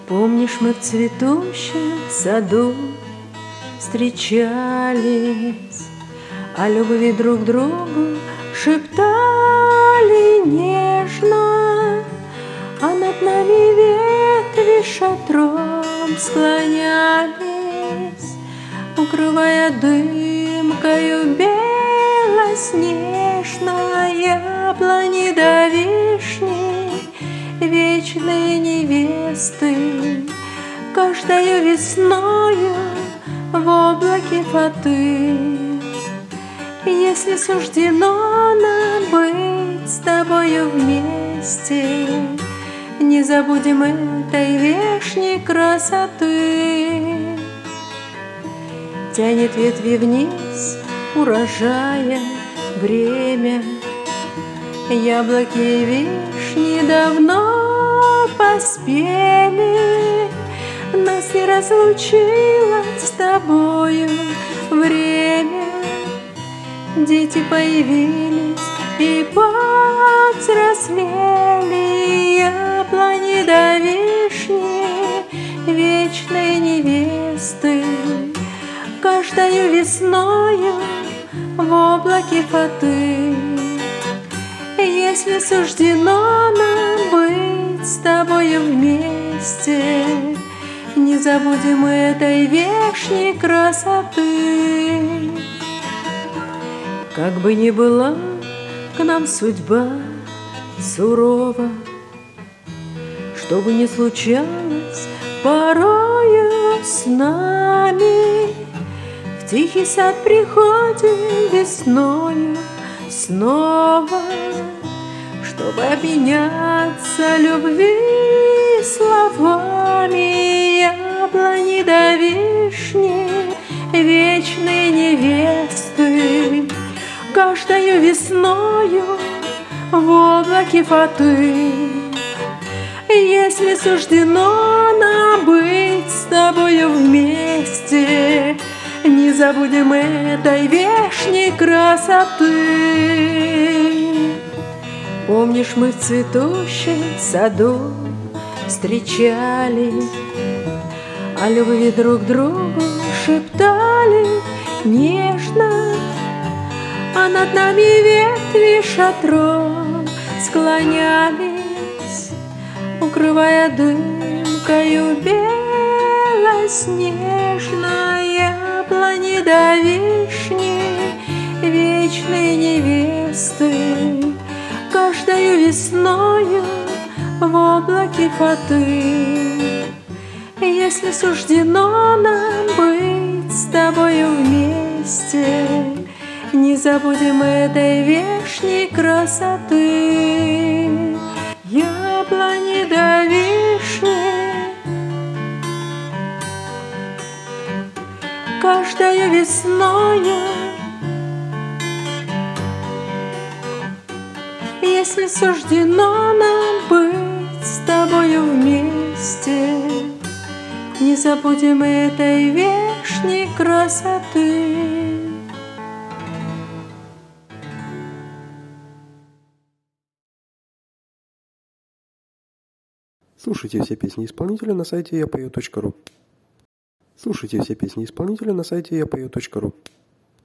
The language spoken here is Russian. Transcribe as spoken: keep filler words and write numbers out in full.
Помнишь, мы в цветущем саду встречались, о любви друг другу шептали нежно, а над нами ветви шатром склонялись, укрывая дымкою белоснежной яблони до вишни, вечные невесты, каждою весною в облаке фаты. Если суждено нам быть с тобою вместе, не забудем этой вешней красоты. Тянет ветви вниз, урожая бремя, яблоки и вишни давно поспели, нас не разлучило с тобою время. Дети появились и повзрослели, яблони до вишни, вечные невесты, каждою весною в облаке фаты. Если суждено нам быть с тобою вместе, не забудем этой вешней красоты. Как бы ни была к нам судьба сурова, что бы ни случалось порою с нами, в тихий сад приходим весною снова, чтобы обменяться любви словами. Яблони до вишни, вечные невесты, каждою весною в облаке фаты. Если суждено нам быть с тобою вместе, не забудем этой вешней красоты. Помнишь, мы в цветущем саду встречались, о любви друг другу шептали нежно, а над нами ветви шатром склонялись, укрывая дымкою белоснежной яблони до вишни, вечные невесты, каждою весною в облаке фаты. Если суждено нам быть с тобою вместе, не забудем этой вешней красоты. Яблони до вишни, каждою весною. Если суждено нам быть с тобою вместе, не забудем этой вешней красоты. Слушайте все песни исполнителя на сайте я пою точка ру. Слушайте все песни исполнителя на сайте я пою точка ру.